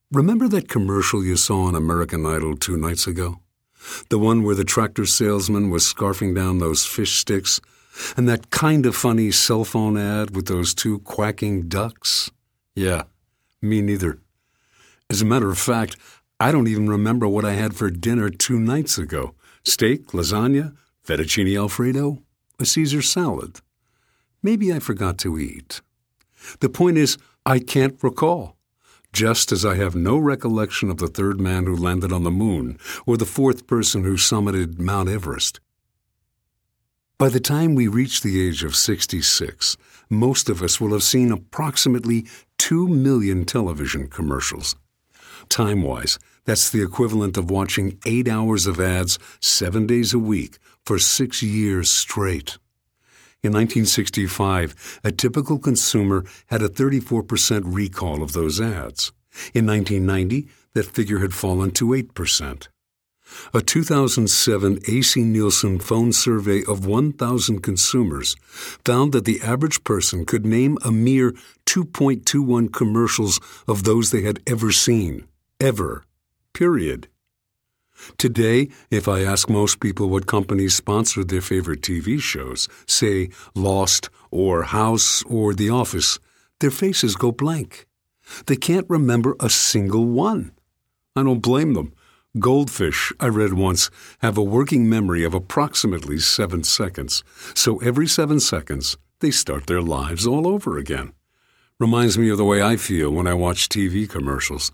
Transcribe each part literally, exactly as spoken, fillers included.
Remember that commercial you saw on American Idol two nights ago? The one where the tractor salesman was scarfing down those fish sticks, and that kind of funny cell phone ad with those two quacking ducks? Yeah, me neither. As a matter of fact, I don't even remember what I had for dinner two nights ago. Steak, lasagna, fettuccine alfredo, a Caesar salad. Maybe I forgot to eat. The point is, I can't recall. Just as I have no recollection of the third man who landed on the moon or the fourth person who summited Mount Everest. By the time we reach the age of sixty-six, most of us will have seen approximately two million television commercials. Time-wise, that's the equivalent of watching eight hours of ads seven days a week for six years straight. In nineteen sixty-five, a typical consumer had a thirty-four percent recall of those ads. In nineteen ninety, that figure had fallen to eight percent. A two thousand seven A C Nielsen phone survey of one thousand consumers found that the average person could name a mere two point two one commercials of those they had ever seen. Ever. Period. Today, if I ask most people what companies sponsored their favorite T V shows, say Lost or House or The Office, their faces go blank. They can't remember a single one. I don't blame them. Goldfish, I read once, have a working memory of approximately seven seconds. So every seven seconds, they start their lives all over again. Reminds me of the way I feel when I watch T V commercials.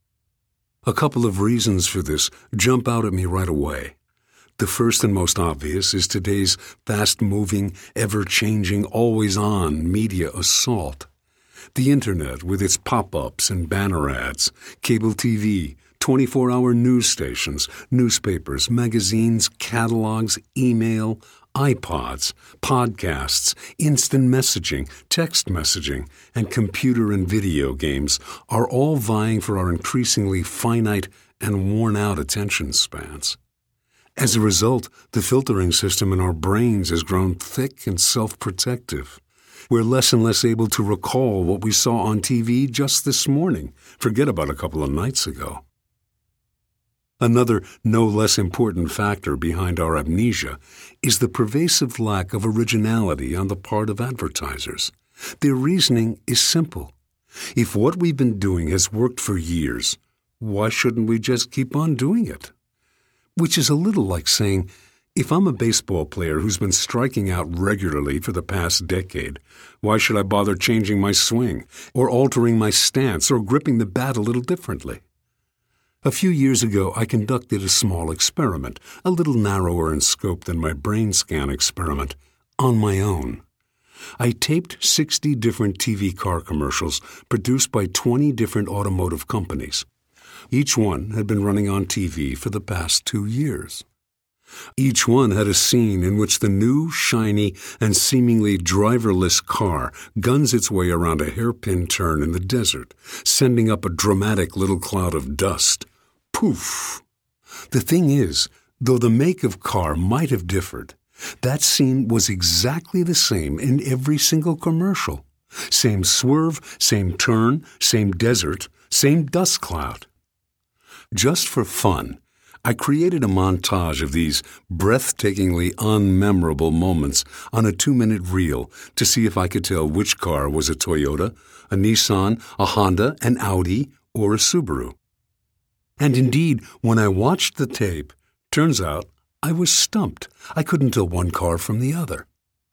A couple of reasons for this jump out at me right away. The first and most obvious is today's fast-moving, ever-changing, always-on media assault. The Internet with its pop-ups and banner ads, cable T V, twenty-four hour news stations, newspapers, magazines, catalogs, email, iPods, podcasts, instant messaging, text messaging, and computer and video games are all vying for our increasingly finite and worn-out attention spans. As a result, the filtering system in our brains has grown thick and self-protective. We're less and less able to recall what we saw on T V just this morning. Forget about a couple of nights ago. Another no less important factor behind our amnesia is the pervasive lack of originality on the part of advertisers. Their reasoning is simple. If what we've been doing has worked for years, why shouldn't we just keep on doing it? Which is a little like saying, if I'm a baseball player who's been striking out regularly for the past decade, why should I bother changing my swing or altering my stance or gripping the bat a little differently? A few years ago, I conducted a small experiment, a little narrower in scope than my brain scan experiment, on my own. I taped sixty different T V car commercials produced by twenty different automotive companies. Each one had been running on T V for the past two years. Each one had a scene in which the new, shiny, and seemingly driverless car guns its way around a hairpin turn in the desert, sending up a dramatic little cloud of dust. Poof! The thing is, though the make of car might have differed, that scene was exactly the same in every single commercial. Same swerve, same turn, same desert, same dust cloud. Just for fun, I created a montage of these breathtakingly unmemorable moments on a two-minute reel to see if I could tell which car was a Toyota, a Nissan, a Honda, an Audi, or a Subaru. And indeed, when I watched the tape, turns out I was stumped. I couldn't tell one car from the other.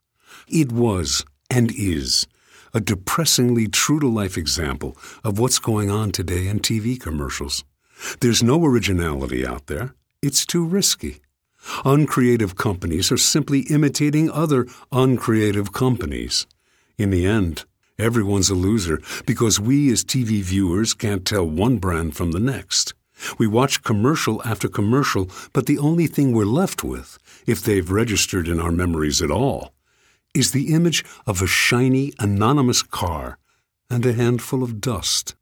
It was, and is, a depressingly true-to-life example of what's going on today in T V commercials. There's no originality out there. It's too risky. Uncreative companies are simply imitating other uncreative companies. In the end, everyone's a loser because we as T V viewers can't tell one brand from the next. We watch commercial after commercial, but the only thing we're left with, if they've registered in our memories at all, is the image of a shiny, anonymous car and a handful of dust.